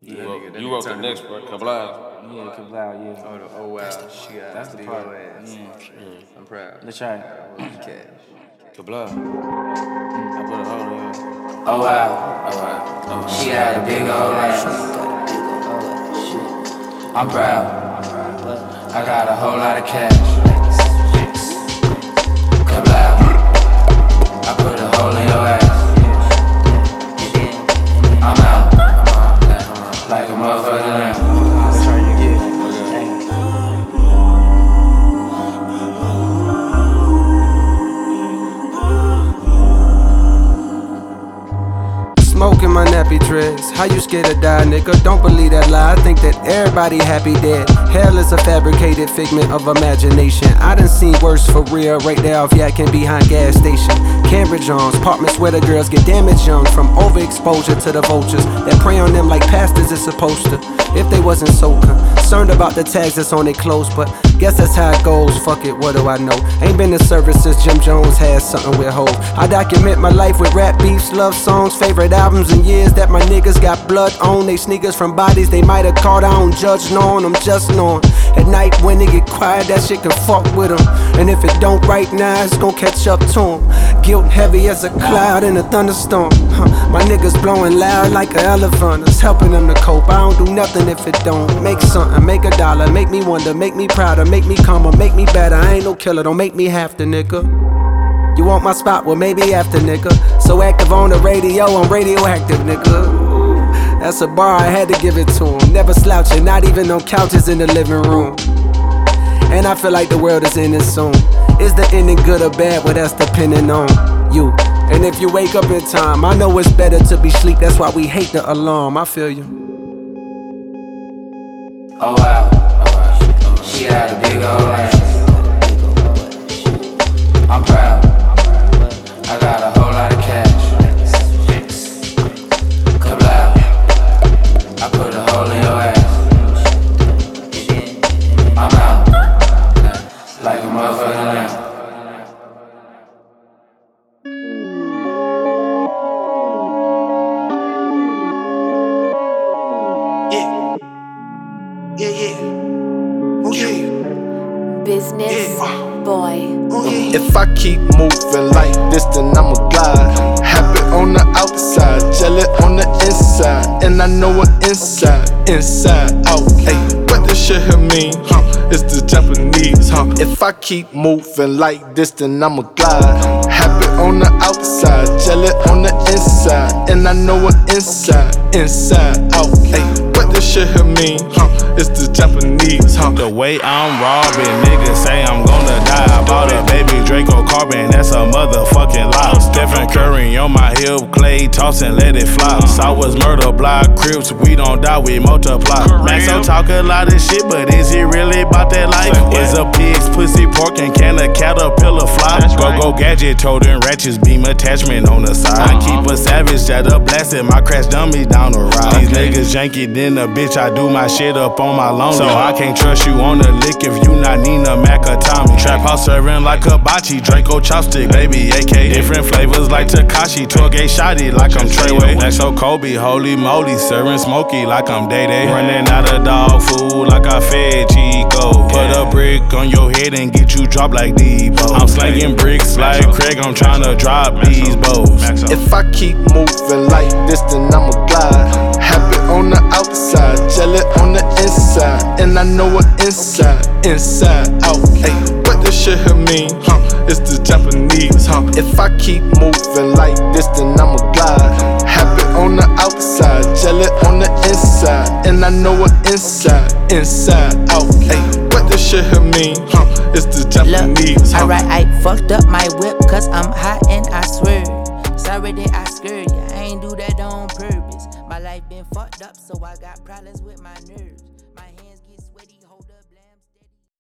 You wrote the next part, Kablau. Yeah, Kablau, yeah. Oh wow, she got That's the big part. old ass. I'm proud. Let's try it. Kablau. I put a hole in you. Oh wow, she got a big old ass. I'm proud. I got a whole lot of cash. Kablau. I put a hole in your ass. I'm out. Like a motherfucking lamb. Smoking my nappy dreads. How you scared to die, nigga? Don't believe that lie. I think that everybody happy dead. Hell is a fabricated figment of imagination. I done seen worse for real right there off yakking behind gas station. Cambridge Jones, apartments where the girls get damaged young from overexposure to the vultures that prey on them like pastors is supposed to. If they wasn't so concerned about the tags that's on their clothes, but guess that's how it goes. Fuck it, what do I know? Ain't been to service since Jim Jones had something with Hov. I document my life with rap beefs, love songs, favorite albums and years that my niggas got blood on. They sneakers from bodies they might have caught. I don't judge knowing, I'm just knowing. At night when they get quiet, that shit can fuck with them. And if it don't right now, it's gon' catch up to them. Guilt heavy as a cloud in a thunderstorm. My niggas blowing loud like an elephant. It's helping them to cope. I don't do nothing if it don't. Make something, make a dollar, make me wonder, make me prouder, make me calmer, make me better. I ain't no killer, don't make me have to, nigga. You want my spot? Well, maybe after, nigga. So active on the radio, I'm radioactive, nigga. Ooh, that's a bar, I had to give it to him. Never slouching, not even on couches in the living room. And I feel like the world is ending soon. Is the ending good or bad? Well, that's depending on you. And if you wake up in time, I know it's better to be sleep. That's why we hate the alarm, I feel you. Oh wow, she had a big old ass. I'm proud. I got a whole lot of cash. Kablau. I put a hole in your ass. I'm out. Like a motherfucking lamb. Business boy. If I keep moving like this, then I'ma glide. Happy on the outside, jelly on the inside. And I know what inside out. Ay, what this shit here mean? It's the Japanese, If I keep moving like this, then I'ma glide. Happy on the outside, jelly on the inside. And I know what inside out. Ay, what this shit here mean? It's the Japanese, The way I'm robbing, niggas say I'm gonna die. I bought a baby Draco Carbon, that's a motherfucking lie. Stephen Curry on my hip, clay toss and let it fly. Southwest murder block, Crips, we don't die, we multiply. Maxo talk a lot of shit, but is he really about that life? Is a pig's pussy pork and can a caterpillar fly? Go gadget, toting ratchets, beam attachment on the side. I keep a savage that up blasted, my crash dummies down the ride. These niggas janky, then a bitch, I do my shit up on my loan. So I can't trust you on the lick if you not Nina Makatami. Trap house serving like hibachi, Draco chopstick, baby AK. Different flavors like Takashi, 12-gauge shotty like I'm Treyway. Like so Kobe, holy moly, serving smoky like I'm Day-Day. Running out of dog food like I fed Chico. Put a brick on your head and get you dropped like Debo. I'm slanging bricks like Craig, I'm tryna drop these bows. If I keep moving like this, then I'ma glide. Happy on the outside, jelly on the inside. And I know what inside out. Ay, what this shit here mean? It's the Japanese, If I keep moving like this, then I'ma glide. Happy on the outside, jelly on the inside. And I know what inside out. Ay, what this shit here mean? It's the Japanese, Alright, I fucked up my whip cause I'm hot and I swear. Sorry that I scared ya, I ain't do that on purpose. My life been fucked up, so I got problems with my nerves.